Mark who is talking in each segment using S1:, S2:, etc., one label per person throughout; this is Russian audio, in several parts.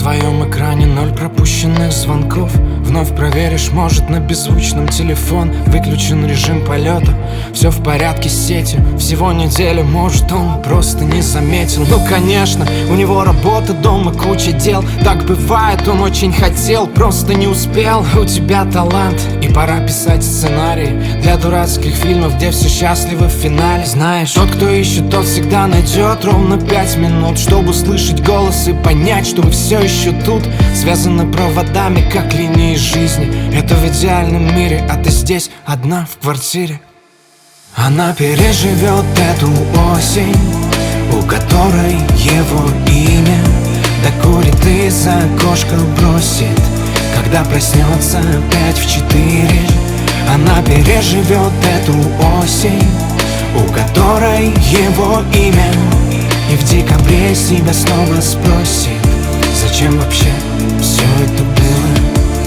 S1: твоем экране 0 пропущенных звонков. Вновь проверишь, может, на беззвучном телефон выключен режим полета. Все в порядке с сетью, всего неделя, может, он просто не заметил. Ну, конечно, у него работа, дома, куча дел. Так бывает, он очень хотел, просто не успел. У тебя талант, и пора писать сценарий для дурацких фильмов, где все счастливы в финале. Знаешь, тот, кто ищет, тот всегда найдет ровно 5 минут, чтобы услышать голос и понять, что вы все еще тут. Связаны проводами, как линии жизни. Это в идеальном мире, а ты здесь одна в квартире. Она переживет эту осень, у которой его имя. Докурит и за окошко бросит, когда проснется опять в 4. Она переживет эту осень, у которой его имя. И в декабре себя снова спросит, зачем вообще все это было.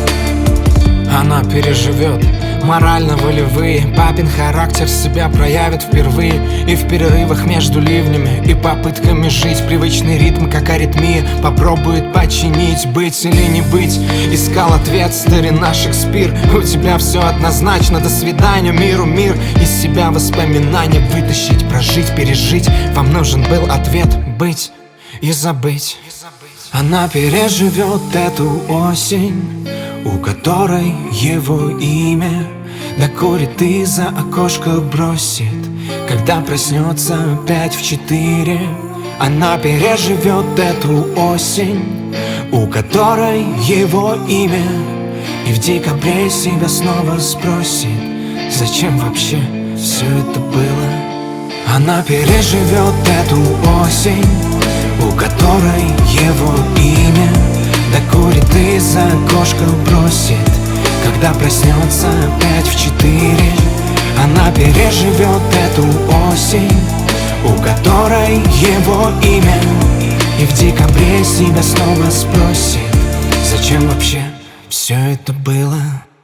S1: Она переживет морально-волевые, папин характер себя проявит впервые. И в перерывах между ливнями и попытками жить привычный ритм, как аритмия, попробует починить, быть или не быть. Искал ответ старина Шекспир. У тебя все однозначно, до свидания миру мир. Из себя воспоминания вытащить, прожить, пережить. Вам нужен был ответ быть и забыть. Она переживет эту осень, у которой его имя. Докурит и за окошко бросит, когда проснется опять в 4. Она переживет эту осень, у которой его имя. И в декабре себя снова спросит, зачем вообще все это было. Она переживет эту осень, у которой его имя. Докурит и за окошко бросит, когда проснется опять в 4. Она переживет эту осень, у которой его имя. И в декабре себя снова спросит, зачем вообще все это было.